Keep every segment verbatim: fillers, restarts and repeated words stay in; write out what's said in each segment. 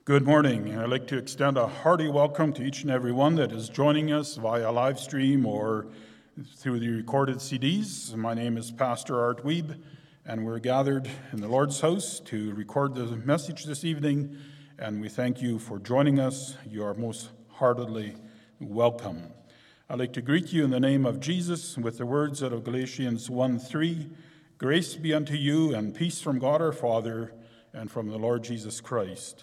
Good morning. I'd like to extend a hearty welcome to each and every one that is joining us via live stream or through the recorded C Ds. My name is Pastor Art Wiebe, and we're gathered in the Lord's house to record the message this evening, and we thank you for joining us. You are most heartily welcome. I'd like to greet you in the name of Jesus with the words out of Galatians one three. Grace be unto you and peace from God our Father and from the Lord Jesus Christ.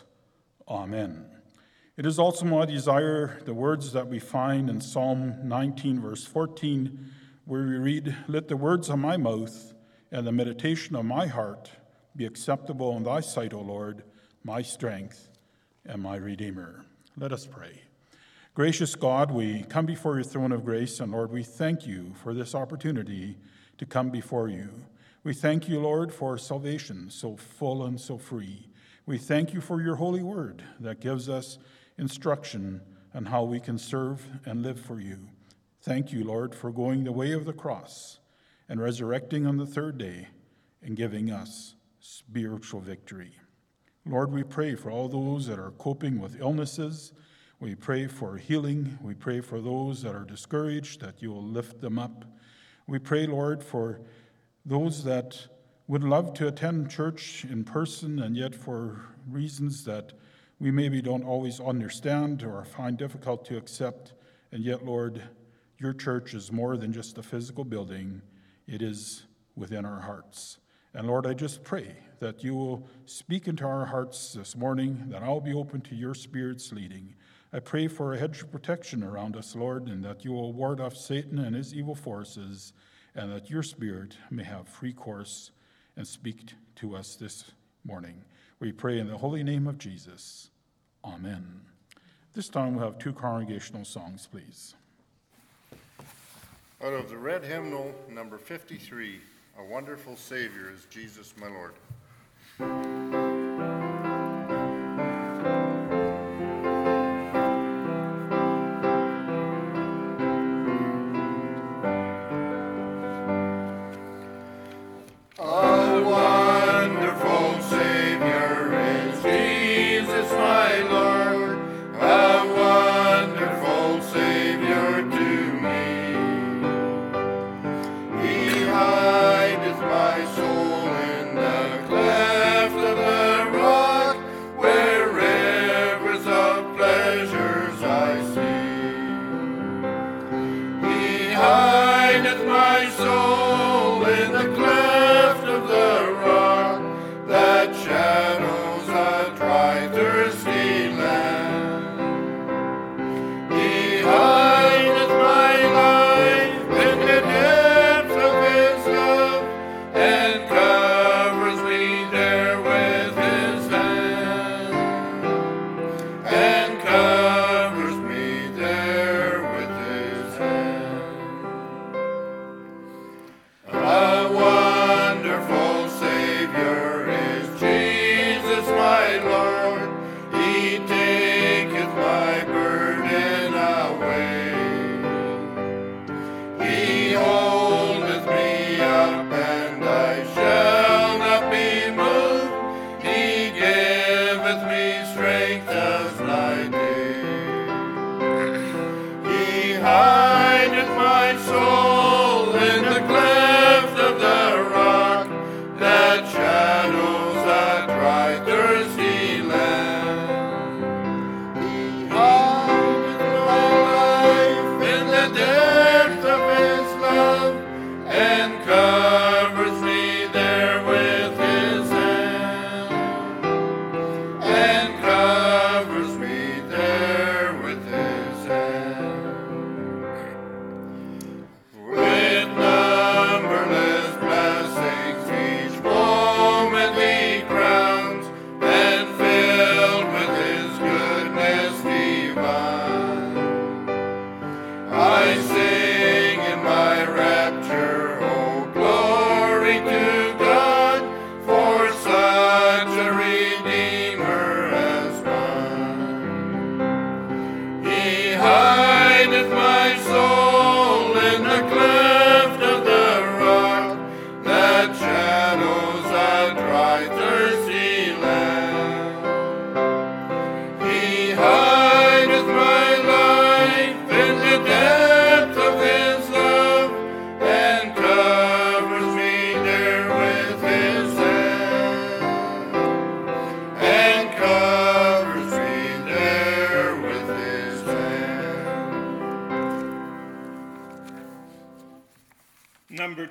Amen. It is also my desire, the words that we find in Psalm nineteen, verse fourteen, where we read, "Let the words of my mouth and the meditation of my heart be acceptable in thy sight, O Lord, my strength and my Redeemer." Let us pray. Gracious God, we come before your throne of grace, and Lord, we thank you for this opportunity to come before you. We thank you, Lord, for salvation so full and so free. We thank you for your holy word that gives us instruction on how we can serve and live for you. Thank you, Lord, for going the way of the cross and resurrecting on the third day and giving us spiritual victory. Lord, we pray for all those that are coping with illnesses. We pray for healing. We pray for those that are discouraged, that you will lift them up. We pray, Lord, for those that would love to attend church in person, and yet for reasons that we maybe don't always understand or find difficult to accept. And yet, Lord, your church is more than just a physical building. It is within our hearts. And Lord, I just pray that you will speak into our hearts this morning, that I'll be open to your Spirit's leading. I pray for a hedge of protection around us, Lord, and that you will ward off Satan and his evil forces, and that your Spirit may have free course and speak to us this morning. We pray in the holy name of Jesus. Amen. This time we'll have two congregational songs, please. Out of the red hymnal, number fifty-three, "A Wonderful Savior is Jesus my Lord." My soul in the cleft of the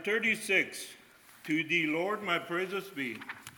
thirty-six. To thee, Lord, my praises be.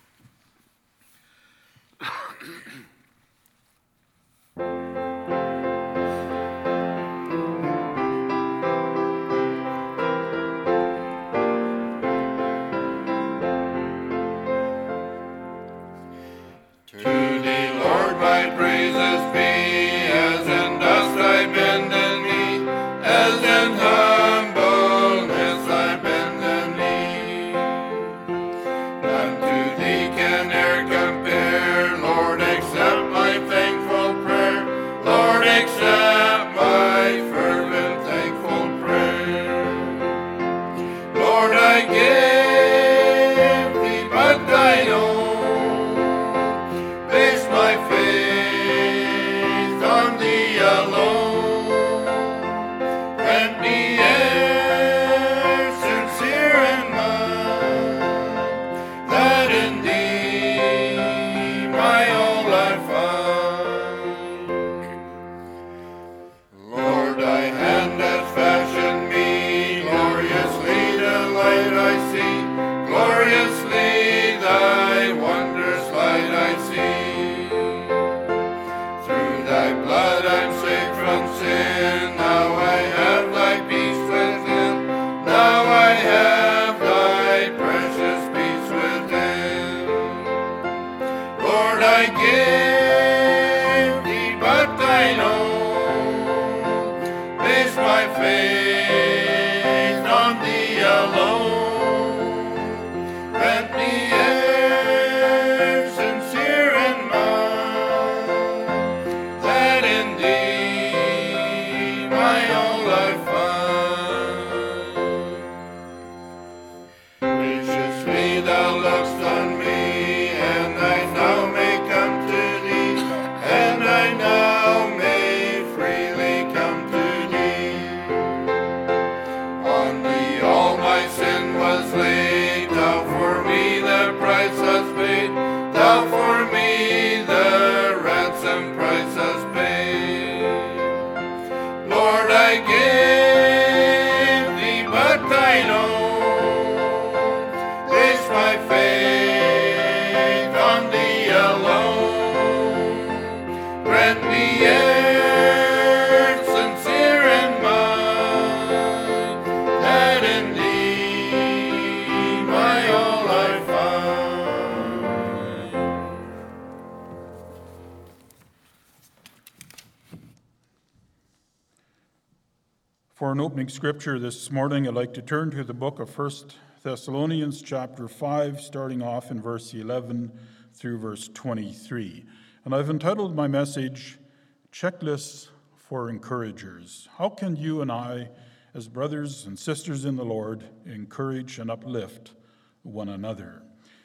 For an opening scripture this morning, I'd like to turn to the book of First Thessalonians chapter five, starting off in verse eleven through verse twenty-three. And I've entitled my message, Checklists for Encouragers. How can you and I, as brothers and sisters in the Lord, encourage and uplift one another?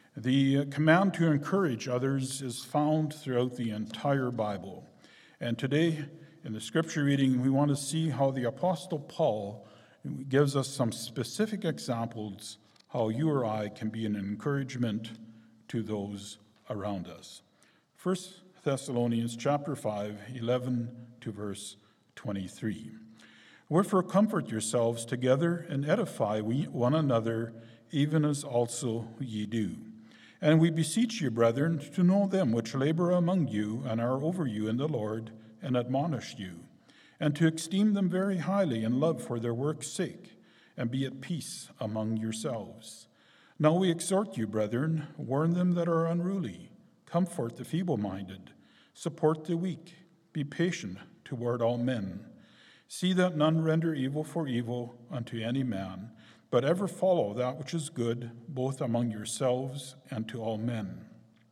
The command to encourage others is found throughout the entire Bible. And today, in the scripture reading, we want to see how the Apostle Paul gives us some specific examples how you or I can be an encouragement to those around us. First Thessalonians chapter five, eleven to verse twenty-three. Wherefore comfort yourselves together and edify one another, even as also ye do. And we beseech you, brethren, to know them which labor among you and are over you in the Lord, and admonish you, and to esteem them very highly in love for their work's sake, and be at peace among yourselves. Now we exhort you, brethren, warn them that are unruly, comfort the feeble-minded, support the weak, be patient toward all men. See that none render evil for evil unto any man, but ever follow that which is good, both among yourselves and to all men.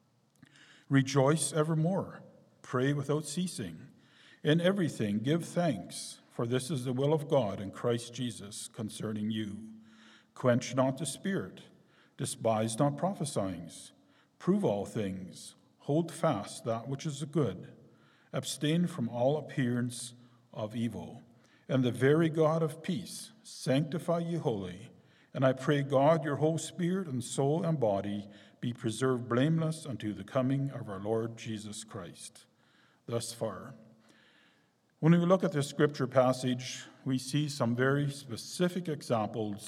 Rejoice evermore, pray without ceasing. In everything give thanks, for this is the will of God in Christ Jesus concerning you. Quench not the spirit, despise not prophesying, prove all things, hold fast that which is good, abstain from all appearance of evil. And the very God of peace sanctify you wholly. And I pray God your whole spirit and soul and body be preserved blameless unto the coming of our Lord Jesus Christ. Thus far. When we look at this scripture passage, we see some very specific examples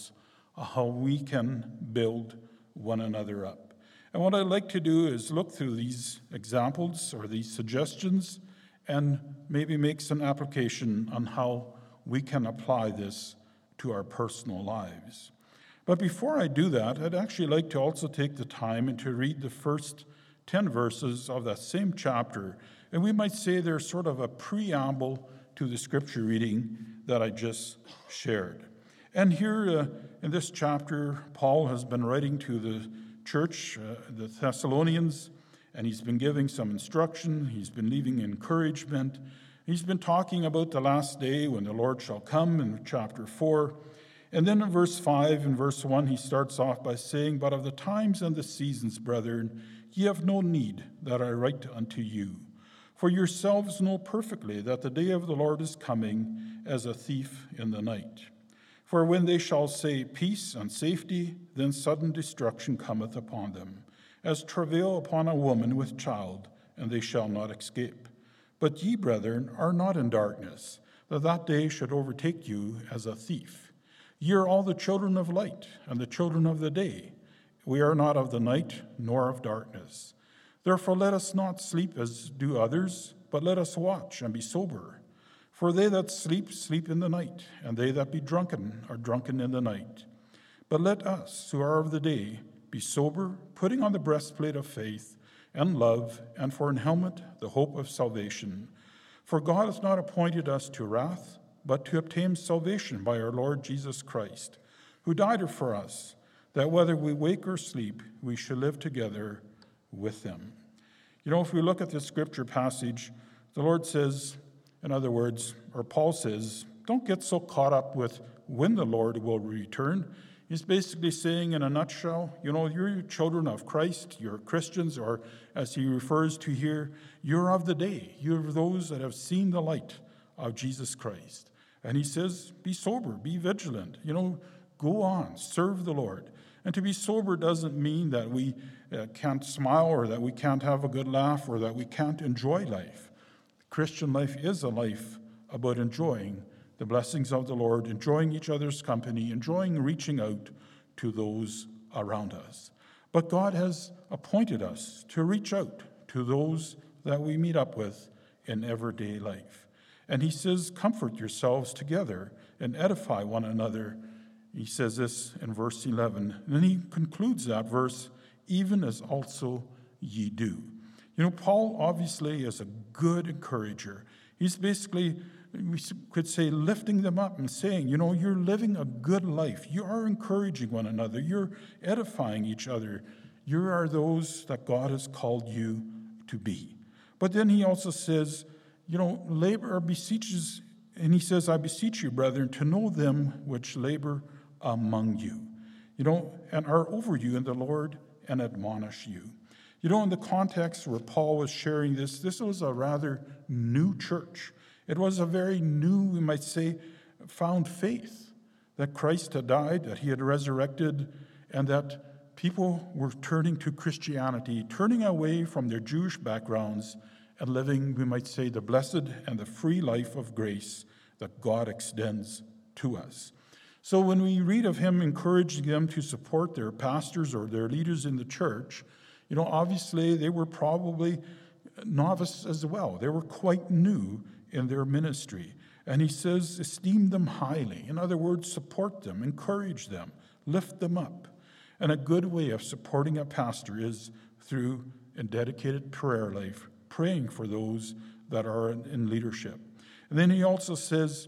how we can build one another up. And what I'd like to do is look through these examples or these suggestions and maybe make some application on how we can apply this to our personal lives. But before I do that, I'd actually like to also take the time and to read the first ten verses of that same chapter. And we might say they're sort of a preamble to the scripture reading that I just shared. And here uh, in this chapter, Paul has been writing to the church, uh, the Thessalonians, and he's been giving some instruction. He's been leaving encouragement. He's been talking about the last day when the Lord shall come in chapter four. And then in verse five and verse one, he starts off by saying, "But of the times and the seasons, brethren, ye have no need that I write unto you. For yourselves know perfectly that the day of the Lord is coming as a thief in the night. For when they shall say peace and safety, then sudden destruction cometh upon them, as travail upon a woman with child, and they shall not escape. But ye, brethren, are not in darkness, that that day should overtake you as a thief. Ye are all the children of light, and the children of the day. We are not of the night, nor of darkness. Therefore let us not sleep as do others, but let us watch and be sober. For they that sleep, sleep in the night, and they that be drunken are drunken in the night. But let us, who are of the day, be sober, putting on the breastplate of faith and love, and for an helmet the hope of salvation. For God hath not appointed us to wrath, but to obtain salvation by our Lord Jesus Christ, who died for us, that whether we wake or sleep, we should live together with him." You know, if we look at this scripture passage, the Lord says, in other words, or Paul says, don't get so caught up with when the Lord will return. He's basically saying in a nutshell, you know, you're children of Christ, you're Christians, or as he refers to here, you're of the day. You're those that have seen the light of Jesus Christ. And he says, be sober, be vigilant, you know, go on, serve the Lord. And to be sober doesn't mean that we uh, can't smile or that we can't have a good laugh or that we can't enjoy life. Christian life is a life about enjoying the blessings of the Lord, enjoying each other's company, enjoying reaching out to those around us. But God has appointed us to reach out to those that we meet up with in everyday life. And he says, comfort yourselves together and edify one another. He says this in verse eleven. And then he concludes that verse, even as also ye do. You know, Paul obviously is a good encourager. He's basically, we could say, lifting them up and saying, you know, you're living a good life. You are encouraging one another. You're edifying each other. You are those that God has called you to be. But then he also says, you know, labor or beseeches, and he says, I beseech you, brethren, to know them which labor among you, you know, and are over you in the Lord and admonish you. You know, in the context where Paul was sharing this, this was a rather new church. It was a very new, we might say, found faith that Christ had died, that he had resurrected, and that people were turning to Christianity, turning away from their Jewish backgrounds and living, we might say, the blessed and the free life of grace that God extends to us. So when we read of him encouraging them to support their pastors or their leaders in the church, you know, obviously they were probably novices as well. They were quite new in their ministry. And he says, esteem them highly. In other words, support them, encourage them, lift them up. And a good way of supporting a pastor is through a dedicated prayer life, praying for those that are in leadership. And then he also says,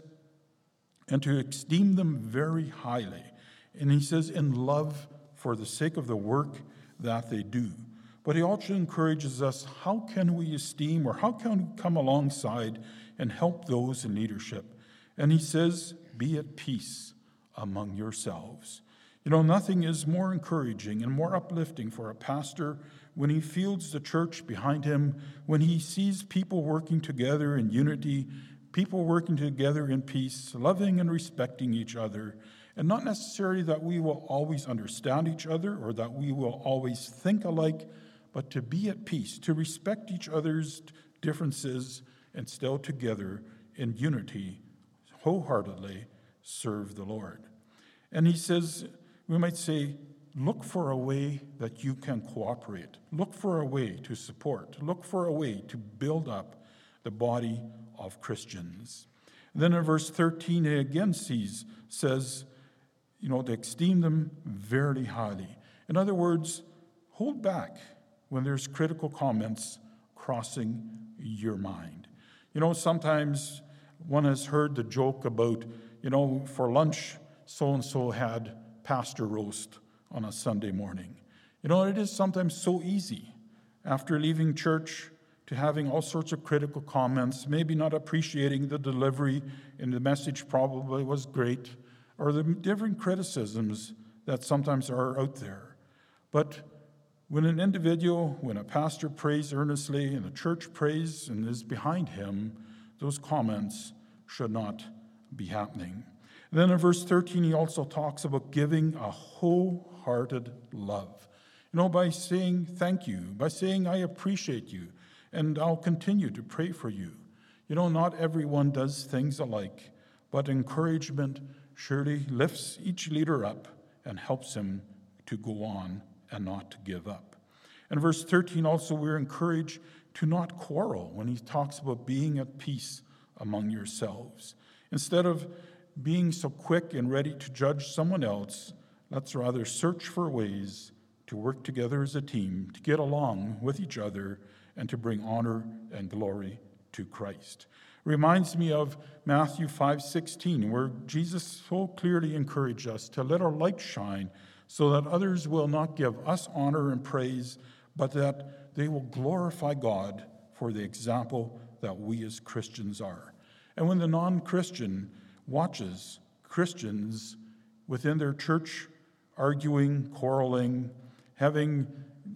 and to esteem them very highly. And he says, in love for the sake of the work that they do. But he also encourages us, how can we esteem or how can we come alongside and help those in leadership? And he says, be at peace among yourselves. You know, nothing is more encouraging and more uplifting for a pastor when he feels the church behind him, when he sees people working together in unity, people working together in peace, loving and respecting each other, and not necessarily that we will always understand each other or that we will always think alike, but to be at peace, to respect each other's differences and still together in unity, wholeheartedly serve the Lord. And he says, we might say, look for a way that you can cooperate. Look for a way to support. Look for a way to build up the body of Christians. And then in verse thirteen, he again sees, says, you know, to esteem them very highly. In other words, hold back when there's critical comments crossing your mind. You know, sometimes one has heard the joke about, you know, for lunch, so-and-so had pastor roast on a Sunday morning. You know, it is sometimes so easy after leaving church to having all sorts of critical comments, maybe not appreciating the delivery, and the message probably was great, or the different criticisms that sometimes are out there. But when an individual, when a pastor prays earnestly and the church prays and is behind him, those comments should not be happening. And then in verse thirteen, he also talks about giving a wholehearted love. You know, by saying thank you, by saying I appreciate you, and I'll continue to pray for you. You know, not everyone does things alike, but encouragement surely lifts each leader up and helps him to go on and not to give up. In verse thirteen also, we're encouraged to not quarrel when he talks about being at peace among yourselves. Instead of being so quick and ready to judge someone else, let's rather search for ways to work together as a team, to get along with each other, and to bring honor and glory to Christ. Reminds me of Matthew five sixteen, where Jesus so clearly encouraged us to let our light shine so that others will not give us honor and praise, but that they will glorify God for the example that we as Christians are. And when the non-Christian watches Christians within their church arguing, quarreling, having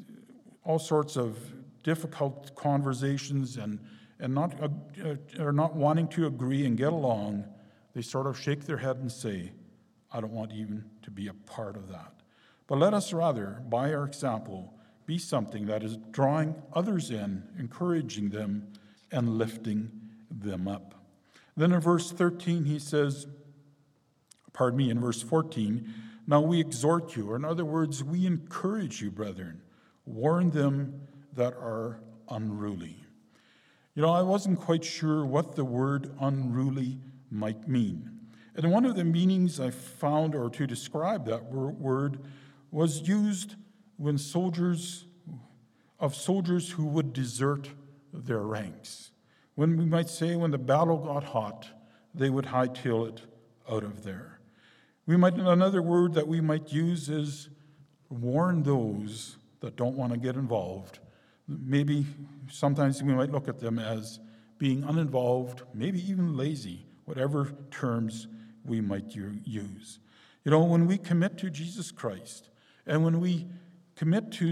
all sorts of difficult conversations and, and not, uh, are not wanting to agree and get along, they sort of shake their head and say, I don't want even to be a part of that. But let us rather, by our example, be something that is drawing others in, encouraging them, and lifting them up. Then in verse thirteen, he says, pardon me, in verse fourteen, now we exhort you, or in other words, we encourage you, brethren, warn them that are unruly. You know, I wasn't quite sure what the word unruly might mean. And one of the meanings I found, or to describe that word, was used when soldiers, of soldiers who would desert their ranks. When we might say when the battle got hot, they would hightail it out of there. We might, another word that we might use is warn those that don't want to get involved. Maybe sometimes we might look at them as being uninvolved, maybe even lazy, whatever terms we might use. You know, when we commit to Jesus Christ, and when we commit to,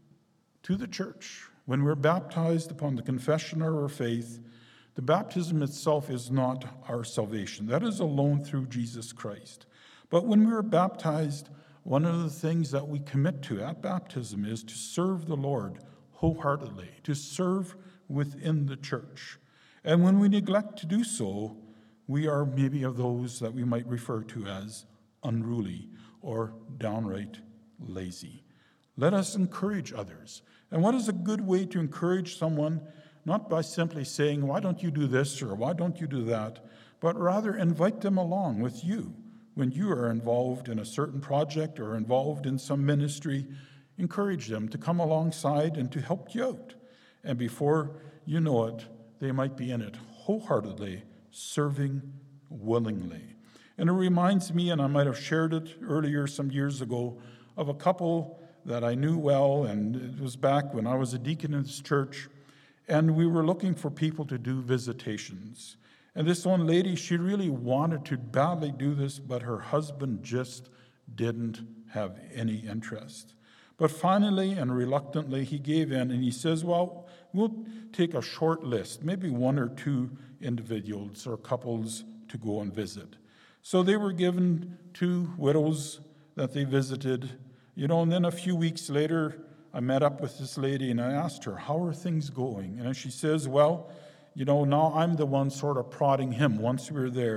to the church, when we're baptized upon the confession of our faith, the baptism itself is not our salvation. That is alone through Jesus Christ. But when we are baptized, one of the things that we commit to at baptism is to serve the Lord wholeheartedly, to serve within the church. And when we neglect to do so, we are maybe of those that we might refer to as unruly or downright lazy. Let us encourage others. And what is a good way to encourage someone? Not by simply saying, why don't you do this or why don't you do that, but rather invite them along with you. When you are involved in a certain project or involved in some ministry, encourage them to come alongside and to help you out. And before you know it, they might be in it wholeheartedly, serving willingly. And it reminds me, and I might have shared it earlier some years ago, of a couple that I knew well, and it was back when I was a deacon in this church, and we were looking for people to do visitations. And this one lady, she really wanted to badly do this, but her husband just didn't have any interest. But finally and reluctantly, he gave in, and he says, well, we'll take a short list, maybe one or two individuals or couples to go and visit. So they were given two widows that they visited, you know, and then a few weeks later, I met up with this lady and I asked her, how are things going? And she says, well, you know, now I'm the one sort of prodding him once we were there.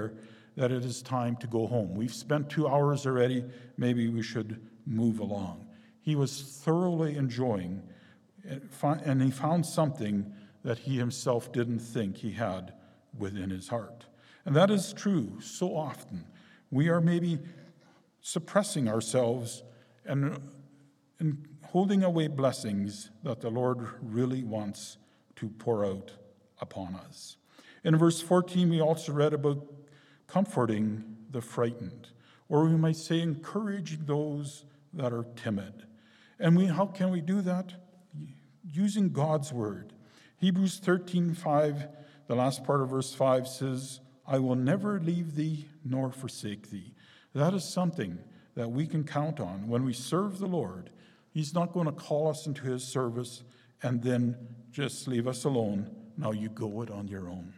that it is time to go home. We've spent two hours already. Maybe we should move along. He was thoroughly enjoying it, and he found something that he himself didn't think he had within his heart. And that is true so often. We are maybe suppressing ourselves and, and holding away blessings that the Lord really wants to pour out upon us. In verse fourteen, we also read about comforting the frightened, or we might say encouraging those that are timid. And we, how can we do that? Using God's word. Hebrews thirteen five, the last part of verse five says, I will never leave thee nor forsake thee. That is something that we can count on. When we serve the Lord, he's not going to call us into his service and then just leave us alone. Now you go it on your own.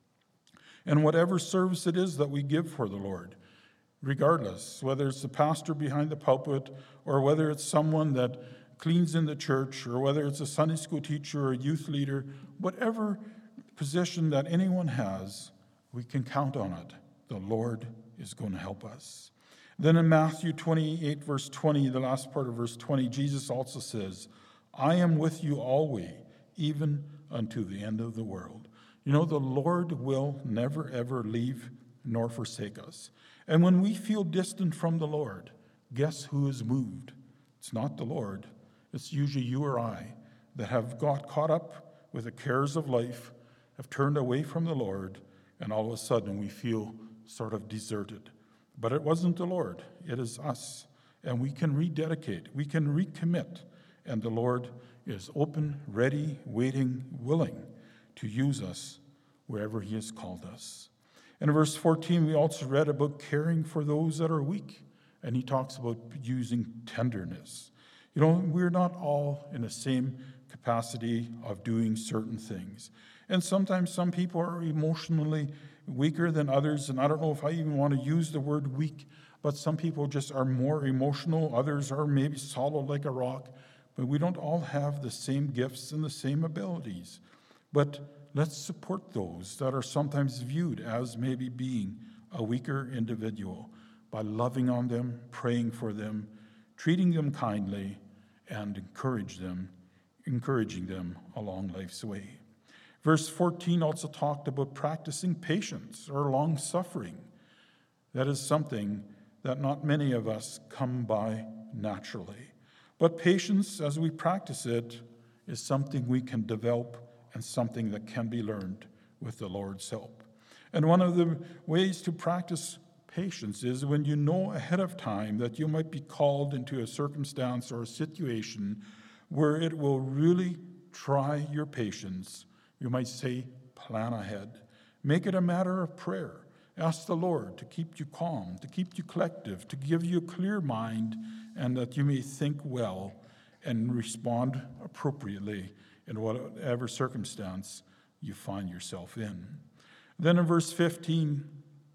And whatever service it is that we give for the Lord, regardless, whether it's the pastor behind the pulpit or whether it's someone that cleans in the church or whether it's a Sunday school teacher or a youth leader, whatever position that anyone has, we can count on it. The Lord is going to help us. Then in Matthew twenty-eight, verse twenty, the last part of verse twenty, Jesus also says, I am with you always, even unto the end of the world. You know, the Lord will never, ever leave nor forsake us. And when we feel distant from the Lord, guess who is moved? It's not the Lord. It's usually you or I that have got caught up with the cares of life, have turned away from the Lord, and all of a sudden we feel sort of deserted. But it wasn't the Lord. It is us. And we can rededicate. We can recommit. And the Lord is open, ready, waiting, willing to use us wherever he has called us. In verse fourteen, we also read about caring for those that are weak. And he talks about using tenderness. You know, we're not all in the same capacity of doing certain things. And sometimes some people are emotionally weaker than others, and I don't know if I even want to use the word weak, but some people just are more emotional. Others are maybe solid like a rock, but we don't all have the same gifts and the same abilities. But let's support those that are sometimes viewed as maybe being a weaker individual by loving on them, praying for them, treating them kindly, and encourage them, encouraging them along life's way. Verse fourteen also talked about practicing patience or long-suffering. That is something that not many of us come by naturally. But patience, as we practice it, is something we can develop and something that can be learned with the Lord's help. And one of the ways to practice patience is when you know ahead of time that you might be called into a circumstance or a situation where it will really try your patience. You might say, plan ahead. Make it a matter of prayer. Ask the Lord to keep you calm, to keep you collective, to give you a clear mind, and that you may think well and respond appropriately in whatever circumstance you find yourself in. Then in verse fifteen,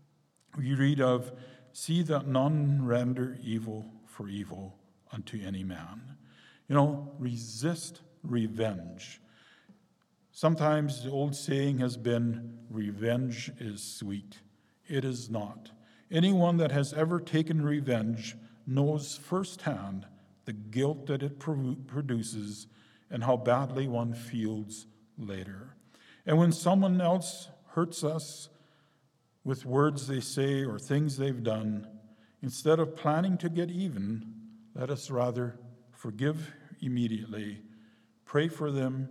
we read of, see that none render evil for evil unto any man. You know, resist revenge. Sometimes the old saying has been, revenge is sweet. It is not. Anyone that has ever taken revenge knows firsthand the guilt that it produces and how badly one feels later. And when someone else hurts us with words they say or things they've done, instead of planning to get even, let us rather forgive immediately, pray for them,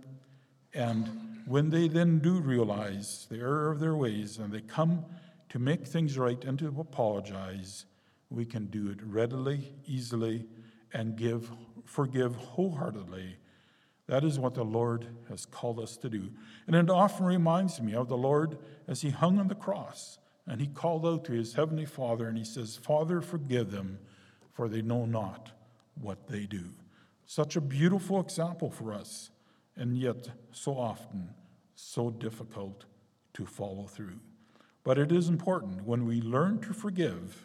and when they then do realize the error of their ways and they come to make things right and to apologize, we can do it readily, easily, and give, forgive wholeheartedly. That is what the Lord has called us to do. And it often reminds me of the Lord as he hung on the cross and he called out to his heavenly Father and he says, Father, forgive them, for they know not what they do. Such a beautiful example for us, and yet so often so difficult to follow through. But it is important when we learn to forgive,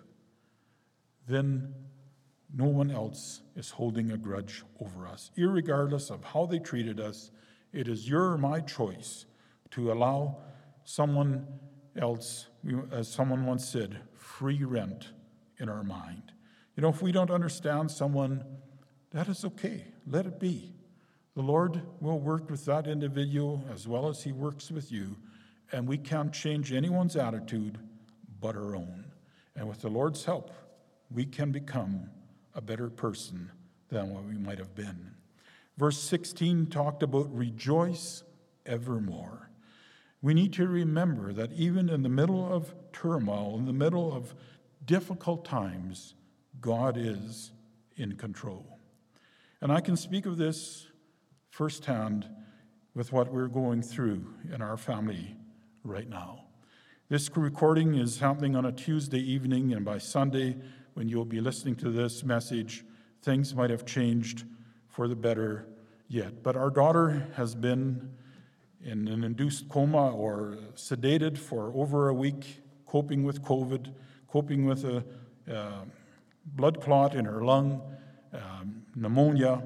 then no one else is holding a grudge over us. Irregardless of how they treated us, it is your or my choice to allow someone else we, as someone once said, free rent in our mind. You know, if we don't understand someone, that is okay. Let it be. The Lord will work with that individual as well as he works with you, and we can't change anyone's attitude but our own. And with the Lord's help, we can become a better person than what we might have been. Verse sixteen talked about rejoice evermore. We need to remember that even in the middle of turmoil, in the middle of difficult times, God is in control. And I can speak of this firsthand with what we're going through in our family right now. This recording is happening on a Tuesday evening, and by Sunday, when you'll be listening to this message, things might have changed for the better yet. But our daughter has been in an induced coma or sedated for over a week, coping with COVID, coping with a uh, blood clot in her lung, um, pneumonia,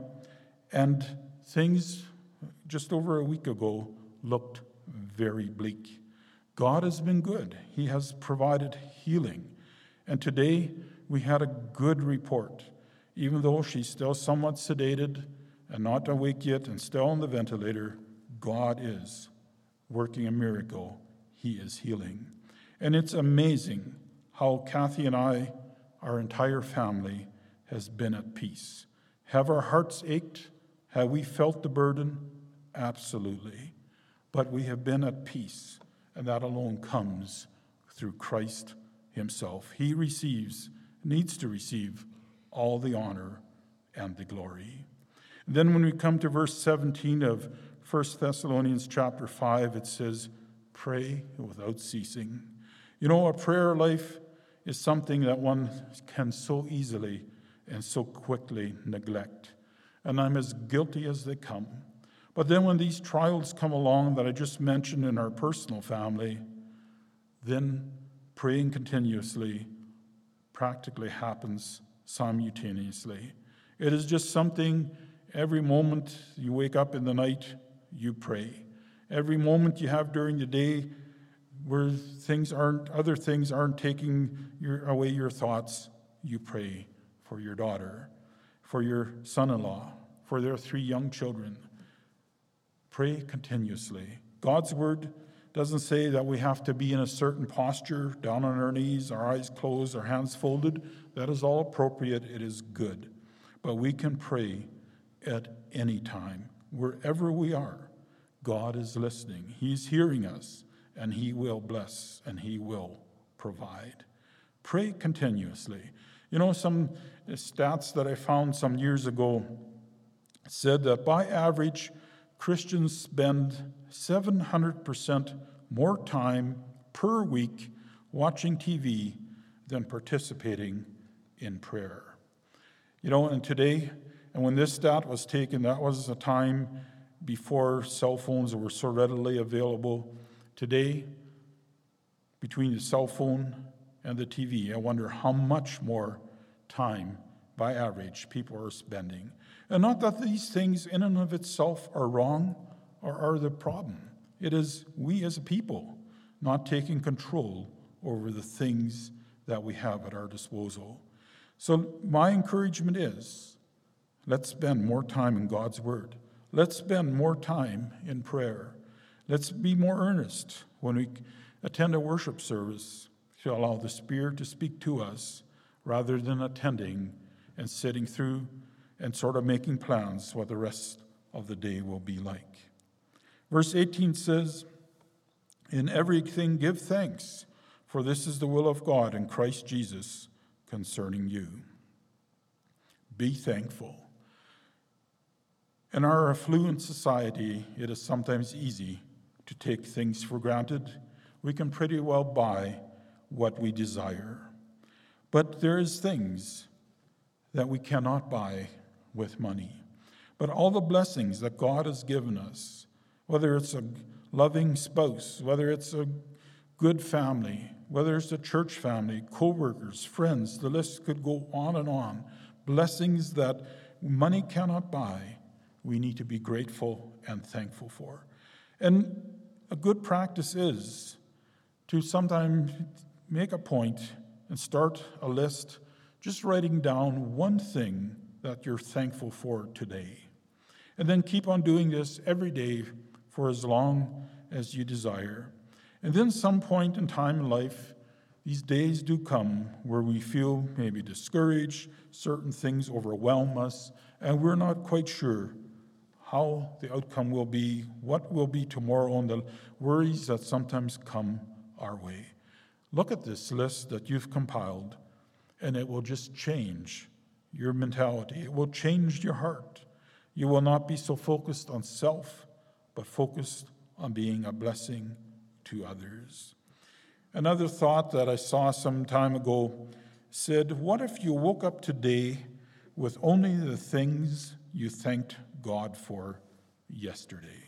and things just over a week ago looked very bleak. God has been good. He has provided healing. And today we had a good report. Even though she's still somewhat sedated and not awake yet and still on the ventilator, God is working a miracle. He is healing. And it's amazing how Kathy and I, our entire family, has been at peace. Have our hearts ached? Have we felt the burden? Absolutely. But we have been at peace, and that alone comes through Christ himself. He receives, needs to receive all the honor and the glory. And then when we come to verse seventeen of First Thessalonians chapter five, it says, pray without ceasing. You know, a prayer life is something that one can so easily and so quickly neglect. And I'm as guilty as they come. But then when these trials come along that I just mentioned in our personal family, then praying continuously practically happens simultaneously. It is just something every moment you wake up in the night, you pray. Every moment you have during the day where things aren't, other things aren't taking your, away your thoughts, you pray for your daughter, for your son-in-law, for their three young children. Pray continuously. God's word doesn't say that we have to be in a certain posture, down on our knees, our eyes closed, our hands folded. That is all appropriate. It is good. But we can pray at any time. Wherever we are, God is listening. He's hearing us, and he will bless, and he will provide. Pray continuously. You know, some stats that I found some years ago said that by average, Christians spend seven hundred percent more time per week watching T V than participating in prayer. You know, and today, and when this stat was taken, that was a time before cell phones were so readily available. Today, between the cell phone and the T V, I wonder how much more time, by average, people are spending. And not that these things in and of itself are wrong or are the problem. It is we as a people not taking control over the things that we have at our disposal. So my encouragement is, let's spend more time in God's Word. Let's spend more time in prayer. Let's be more earnest when we attend a worship service to allow the Spirit to speak to us rather than attending and sitting through and sort of making plans what the rest of the day will be like. Verse eighteen says, in everything give thanks, for this is the will of God in Christ Jesus concerning you. Be thankful. In our affluent society, it is sometimes easy to take things for granted. We can pretty well buy what we desire. But there is things that we cannot buy with money. But all the blessings that God has given us, whether it's a loving spouse, whether it's a good family, whether it's a church family, co-workers, friends, the list could go on and on. Blessings that money cannot buy, we need to be grateful and thankful for. And a good practice is to sometimes make a point and start a list, just writing down one thing that you're thankful for today. And then keep on doing this every day for as long as you desire. And then some point in time in life, these days do come where we feel maybe discouraged, certain things overwhelm us, and we're not quite sure how the outcome will be, what will be tomorrow, and the worries that sometimes come our way. Look at this list that you've compiled, and it will just change your mentality. It will change your heart. You will not be so focused on self, but focused on being a blessing to others. Another thought that I saw some time ago said, what if you woke up today with only the things you thanked God for yesterday?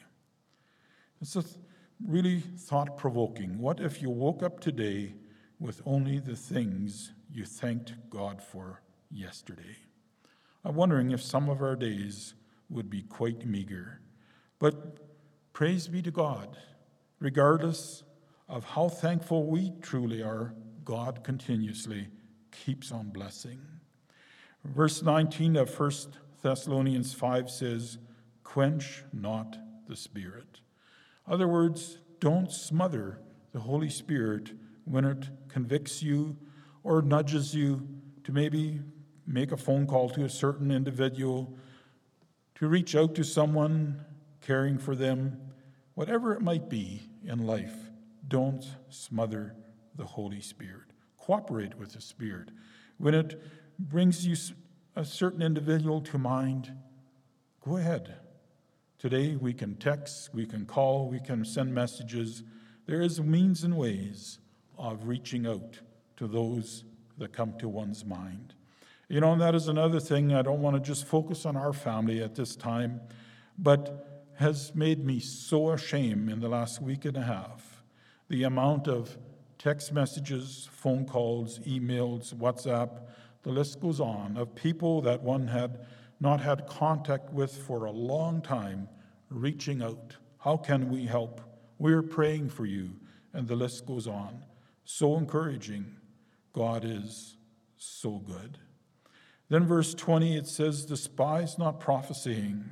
It's a really thought-provoking. What if you woke up today with only the things you thanked God for yesterday? I'm wondering if some of our days would be quite meager. But praise be to God, regardless of how thankful we truly are, God continuously keeps on blessing. Verse nineteen of First Thessalonians five says, quench not the Spirit. In other words, don't smother the Holy Spirit when it convicts you or nudges you to maybe make a phone call to a certain individual, to reach out to someone, caring for them, whatever it might be in life. Don't smother the Holy Spirit. Cooperate with the Spirit. When it brings you a certain individual to mind, go ahead. Today we can text, we can call, we can send messages. There is means and ways of reaching out to those that come to one's mind. You know, and that is another thing. I don't want to just focus on our family at this time, but has made me so ashamed in the last week and a half. The amount of text messages, phone calls, emails, WhatsApp, the list goes on, of people that one had not had contact with for a long time, reaching out. How can we help? We're praying for you. And the list goes on. So encouraging. God is so good. Then verse twenty, it says, despise not prophesying.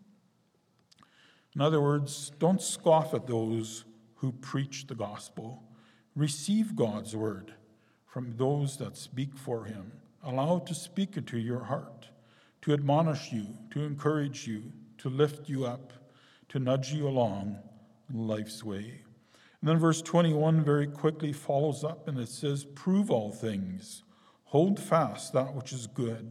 In other words, don't scoff at those who preach the gospel. Receive God's word from those that speak for him. Allow it to speak into your heart, to admonish you, to encourage you, to lift you up, to nudge you along life's way. And then verse twenty-one very quickly follows up, and it says, prove all things. Hold fast that which is good.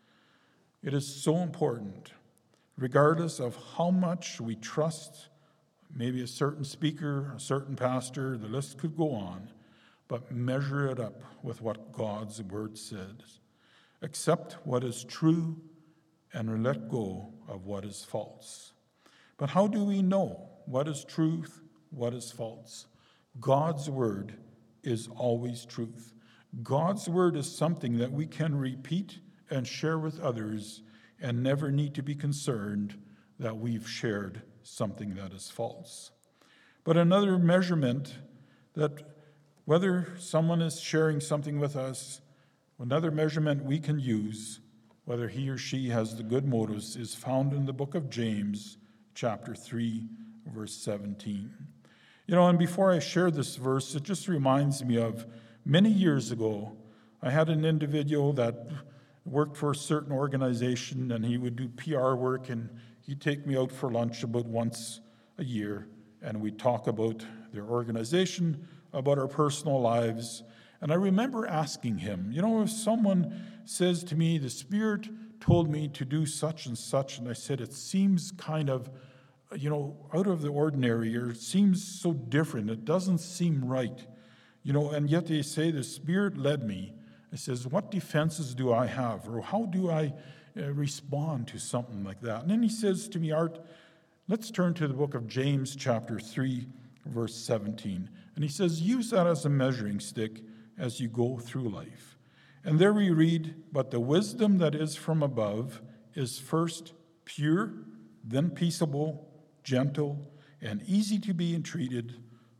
It is so important, regardless of how much we trust maybe a certain speaker, a certain pastor, the list could go on, but measure it up with what God's word says. Accept what is true and let go of what is false. But how do we know what is truth, what is false? God's word is always truth. God's word is something that we can repeat and share with others and never need to be concerned that we've shared something that is false. But another measurement that whether someone is sharing something with us, another measurement we can use, whether he or she has the good motives, is found in the book of James, chapter three, verse seventeen. You know, and before I share this verse, it just reminds me of many years ago, I had an individual that worked for a certain organization, and he would do P R work, and he'd take me out for lunch about once a year, and we'd talk about their organization, about our personal lives. And I remember asking him, you know, if someone says to me, the Spirit told me to do such and such, and I said, it seems kind of, you know, out of the ordinary, or it seems so different, it doesn't seem right, you know, and yet they say the Spirit led me. I says, what defenses do I have, or how do I uh, respond to something like that? And then he says to me, Art, let's turn to the book of James, chapter three, verse seventeen. And he says, use that as a measuring stick as you go through life. And there we read, but the wisdom that is from above is first pure, then peaceable, gentle, and easy to be entreated,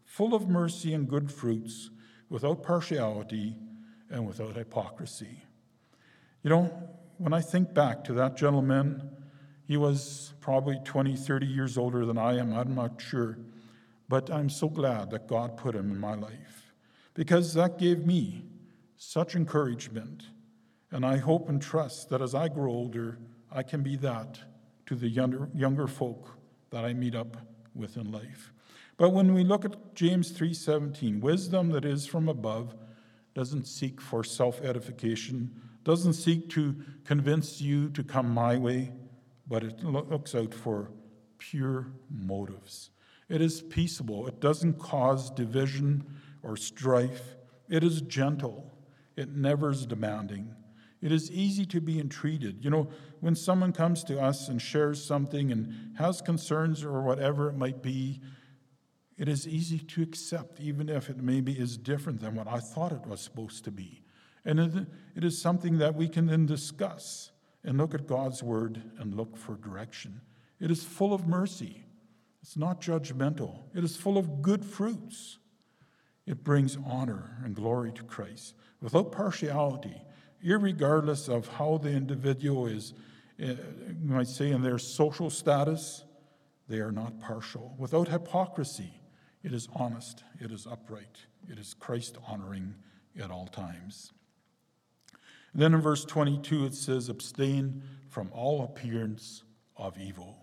full of mercy and good fruits, without partiality and without hypocrisy. You know, when I think back to that gentleman, he was probably twenty, thirty years older than I am, I'm not sure. But I'm so glad that God put him in my life, because that gave me such encouragement. And I hope and trust that as I grow older, I can be that to the younger, younger folk that I meet up with in life. But when we look at James three seventeen, wisdom that is from above doesn't seek for self-edification, doesn't seek to convince you to come my way, but it looks out for pure motives. It is peaceable. It doesn't cause division or strife. It is gentle. It never is demanding. It is easy to be entreated. You know, when someone comes to us and shares something and has concerns or whatever it might be, it is easy to accept, even if it maybe is different than what I thought it was supposed to be. And it, it is something that we can then discuss and look at God's word and look for direction. It is full of mercy. It's not judgmental. It is full of good fruits. It brings honor and glory to Christ without partiality, irregardless of how the individual is, you might say, in their social status. They are not partial. Without hypocrisy, it is honest, it is upright, it is Christ-honoring at all times. And then in verse twenty-two it says, abstain from all appearance of evil.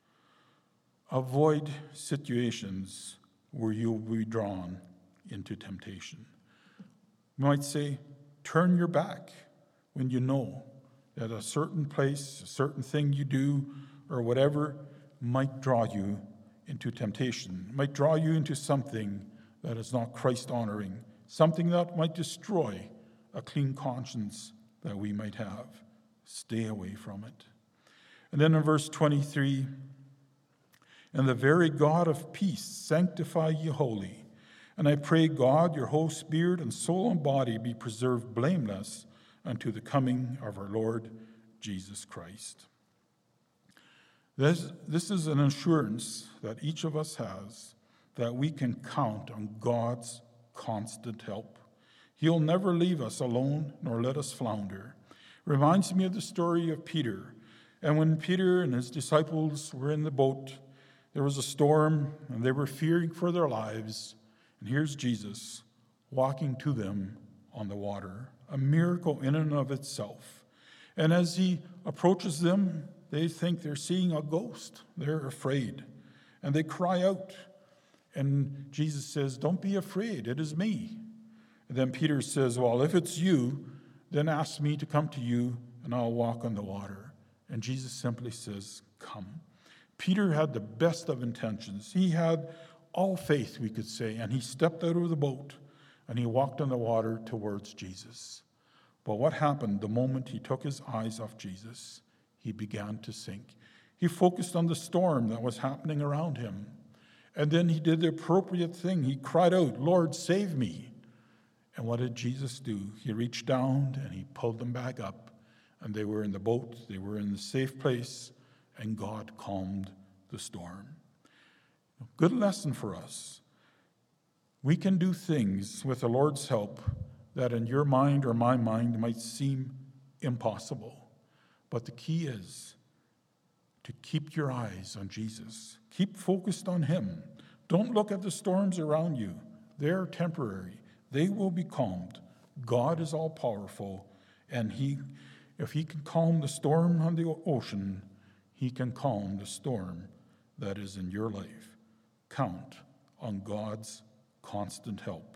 Avoid situations where you'll be drawn into temptation. You might say, turn your back when you know that a certain place, a certain thing you do, or whatever might draw you into temptation, might draw you into something that is not Christ-honoring, something that might destroy a clean conscience that we might have. Stay away from it. And then in verse twenty-three, and the very God of peace sanctify you wholly. And I pray God, your whole spirit and soul and body be preserved blameless unto the coming of our Lord Jesus Christ. This, this is an assurance that each of us has, that we can count on God's constant help. He'll never leave us alone nor let us flounder. Reminds me of the story of Peter. And when Peter and his disciples were in the boat, there was a storm and they were fearing for their lives. And here's Jesus walking to them on the water, a miracle in and of itself. And as he approaches them, they think they're seeing a ghost. They're afraid. And they cry out. And Jesus says, don't be afraid, it is me. And then Peter says, well, if it's you, then ask me to come to you and I'll walk on the water. And Jesus simply says, come. Peter had the best of intentions. He had all faith, we could say, and he stepped out of the boat and he walked on the water towards Jesus. But what happened the moment he took his eyes off Jesus? He began to sink. He focused on the storm that was happening around him. And then he did the appropriate thing. He cried out, Lord, save me. And what did Jesus do? He reached down and he pulled them back up. And they were in the boat. They were in the safe place. And God calmed the storm. Good lesson for us. We can do things with the Lord's help that in your mind or my mind might seem impossible. But the key is to keep your eyes on Jesus. Keep focused on him. Don't look at the storms around you. They're temporary. They will be calmed. God is all powerful, and he, if he can calm the storm on the ocean, he can calm the storm that is in your life. Count on God's constant help.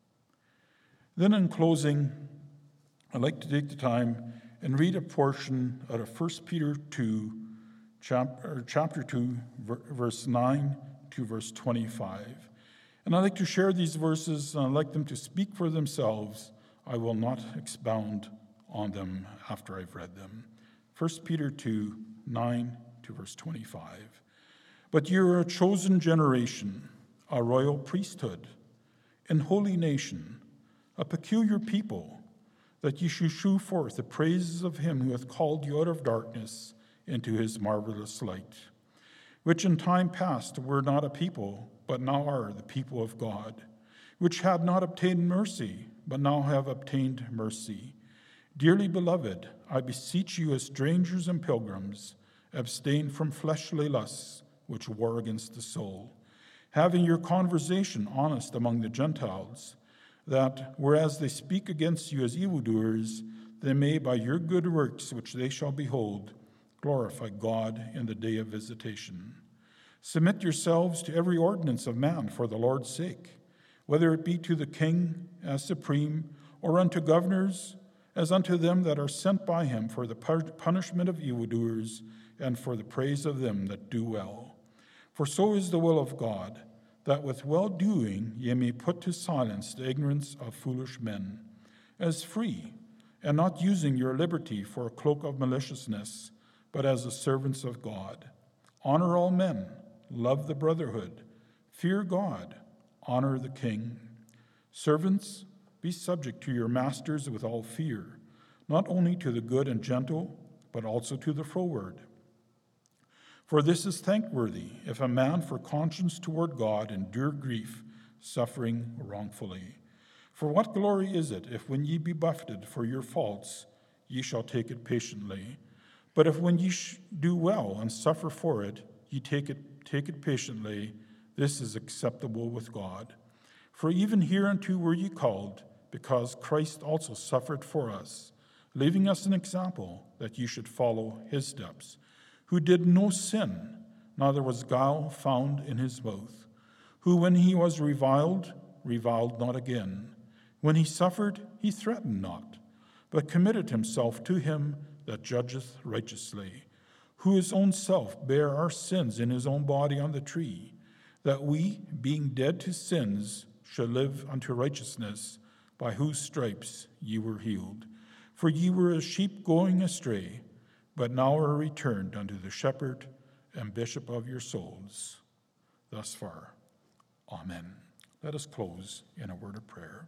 Then in closing, I'd like to take the time and read a portion out of First Peter two, chapter, chapter two, verse nine to verse twenty-five. And I'd like to share these verses, and I'd like them to speak for themselves. I will not expound on them after I've read them. First Peter two, nine to verse twenty-five. But you are a chosen generation, a royal priesthood, an holy nation, a peculiar people, that you should shew forth the praises of him who hath called you out of darkness into his marvelous light. which in time past were not a people, but now are the people of God, which had not obtained mercy, but now have obtained mercy. Dearly beloved, I beseech you as strangers and pilgrims, abstain from fleshly lusts which war against the soul, having your conversation honest among the Gentiles, that, whereas they speak against you as evildoers, they may, by your good works which they shall behold, glorify God in the day of visitation. Submit yourselves to every ordinance of man for the Lord's sake, whether it be to the king as supreme, or unto governors, as unto them that are sent by him for the punishment of evildoers, and for the praise of them that do well. For so is the will of God, that with well-doing ye may put to silence the ignorance of foolish men, as free, and not using your liberty for a cloak of maliciousness, but as the servants of God. Honor all men, love the brotherhood, fear God, honor the king. Servants, be subject to your masters with all fear, not only to the good and gentle, but also to the froward. For this is thankworthy, if a man for conscience toward God endure grief, suffering wrongfully. For what glory is it, if when ye be buffeted for your faults, ye shall take it patiently? But if when ye sh- do well and suffer for it, ye take it, take it patiently, this is acceptable with God. For even hereunto were ye called, because Christ also suffered for us, leaving us an example that ye should follow his steps, who did no sin, neither was guile found in his mouth, who when he was reviled, reviled not again. When he suffered, he threatened not, but committed himself to him that judgeth righteously, who his own self bare our sins in his own body on the tree, that we, being dead to sins, should live unto righteousness, by whose stripes ye were healed. For ye were as sheep going astray, but now are returned unto the shepherd and bishop of your souls. Thus far, amen. Let us close in a word of prayer.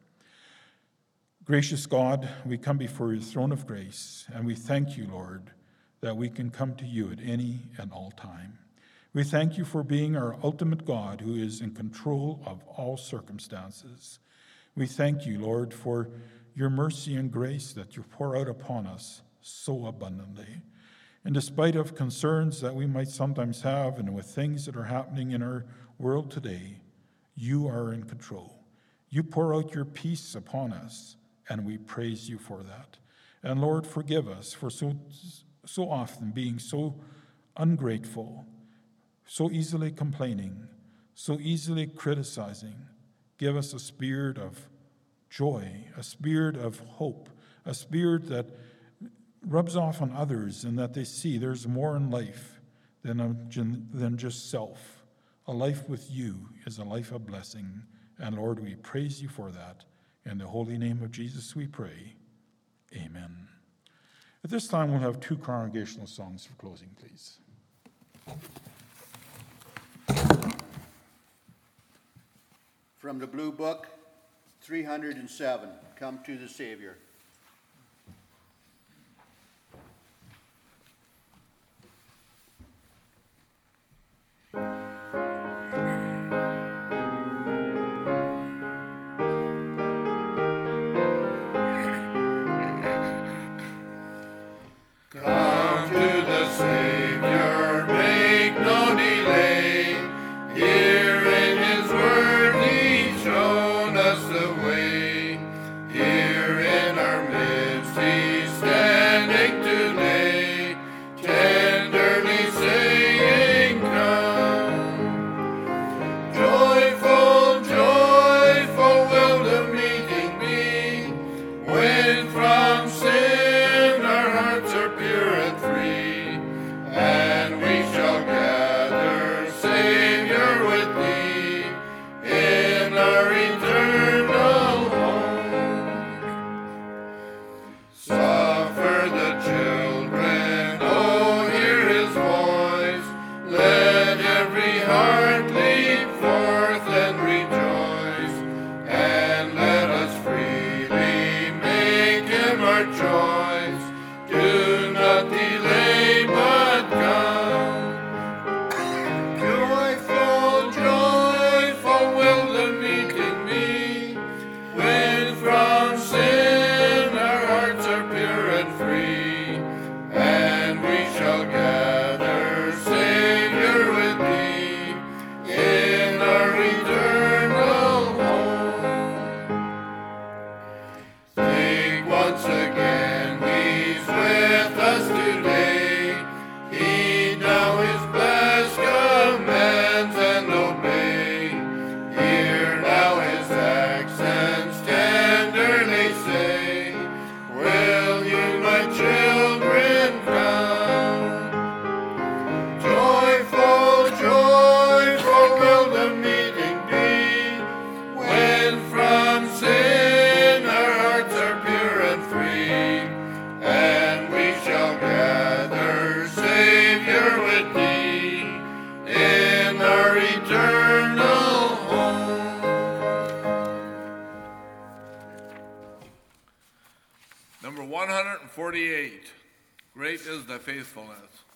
Gracious God, we come before your throne of grace, and we thank you, Lord, that we can come to you at any and all time. We thank you for being our ultimate God who is in control of all circumstances. We thank you, Lord, for your mercy and grace that you pour out upon us so abundantly. And despite of concerns that we might sometimes have, and with things that are happening in our world today, you are in control. You pour out your peace upon us, and we praise you for that. And Lord, forgive us for so, so often being so ungrateful, so easily complaining, so easily criticizing. Give us a spirit of joy, a spirit of hope, a spirit that rubs off on others, and that they see there's more in life than, a, than just self. A life with you is a life of blessing. And Lord, we praise you for that. In the holy name of Jesus we pray. Amen. At this time, we'll have two congregational songs for closing, please. From the Blue Book, three hundred seven, Come to the Savior. In our one hundred forty-eight. Great is thy faithfulness.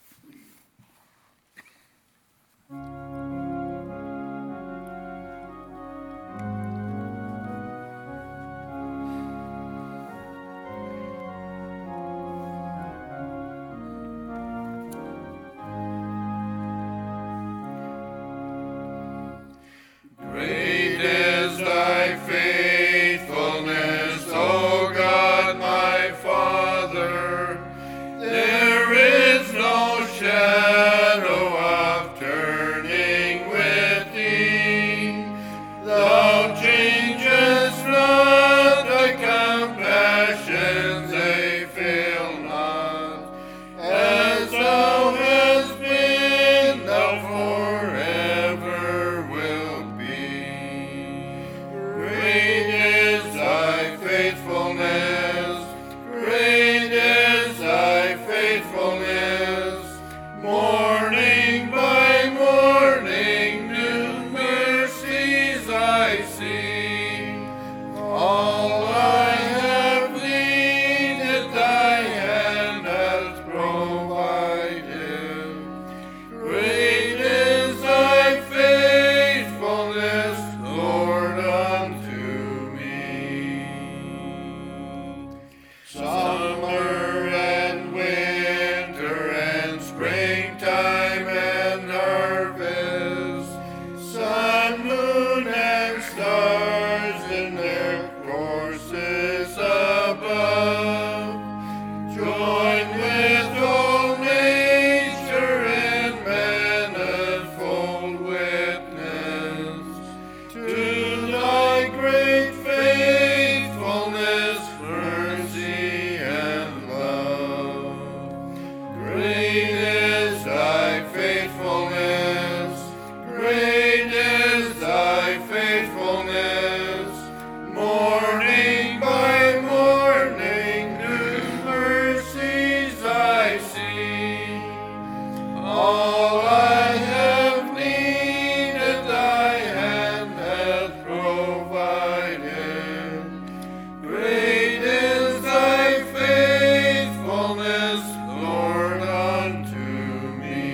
Great is thy faithfulness, O God, my Father. There is no shadow of turning with thee. Thou changest not, thy compassions they fail not. As thou hast been, thou forever wilt be. Great is thy faithfulness, great is thy faithfulness. Morning by morning, new mercies I see. All I have needed, thy hand hath provided. Great is thy faithfulness, Lord, unto me. Summer and winter and springtime and harvest, sun, moon, and stars in their courses above, join with all nature in manifold witness to thy great faithfulness, mercy, and love. Great is thy faithfulness, great is thy faithfulness. Morning by morning, new mercies I see. All I have needed, thy hand hath provided. Great is thy faithfulness, Lord, unto me.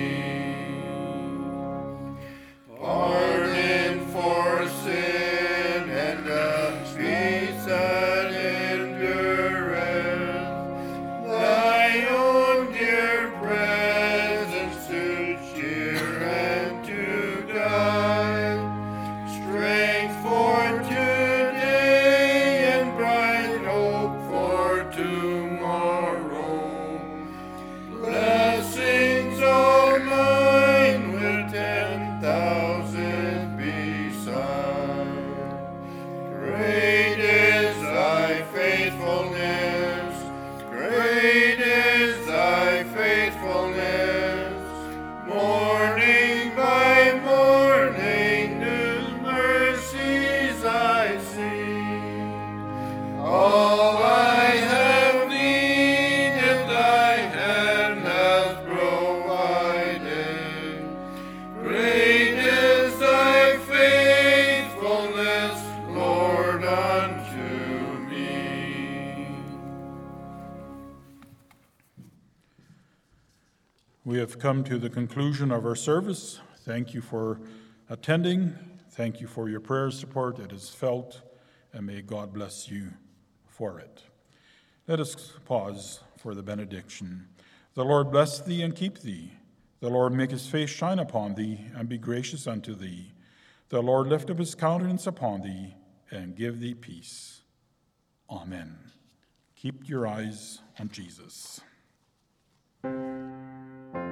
Pardon for sin and a peace that endureth, thy own dear presence to cheer and to guide, strength for today and bright hope for tomorrow. Blessings all mine with ten thousand beside. Great is thy faithfulness, great is thy faithfulness. Morning by morning, new mercies I see. All I have needed, thy hand hath provided. Great is thy faithfulness, Lord, unto me. We have come to the conclusion of our service. Thank you for attending. Thank you for your prayer support. It is felt, and may God bless you for it. Let us pause for the benediction. The Lord bless thee and keep thee. The Lord make his face shine upon thee and be gracious unto thee. The Lord lift up his countenance upon thee and give thee peace. Amen. Keep your eyes on Jesus.